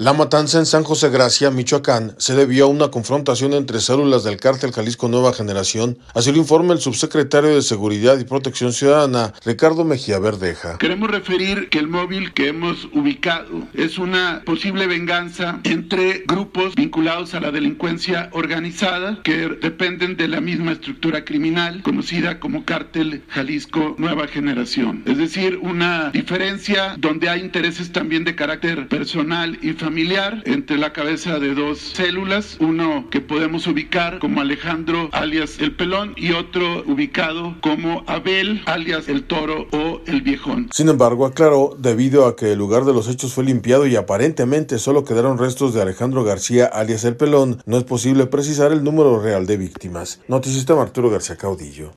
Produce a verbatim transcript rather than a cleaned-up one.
La matanza en San José Gracia, Michoacán, se debió a una confrontación entre células del Cártel Jalisco Nueva Generación, así lo informa el subsecretario de Seguridad y Protección Ciudadana, Ricardo Mejía Verdeja. Queremos referir que el móvil que hemos ubicado es una posible venganza entre grupos vinculados a la delincuencia organizada que dependen de la misma estructura criminal conocida como Cártel Jalisco Nueva Generación. Es decir, una diferencia donde hay intereses también de carácter personal y familiar familiar entre la cabeza de dos células, uno que podemos ubicar como Alejandro alias El Pelón y otro ubicado como Abel alias El Toro o El Viejón. Sin embargo, aclaró, debido a que el lugar de los hechos fue limpiado y aparentemente solo quedaron restos de Alejandro García alias El Pelón, no es posible precisar el número real de víctimas. Noticista Arturo García Caudillo.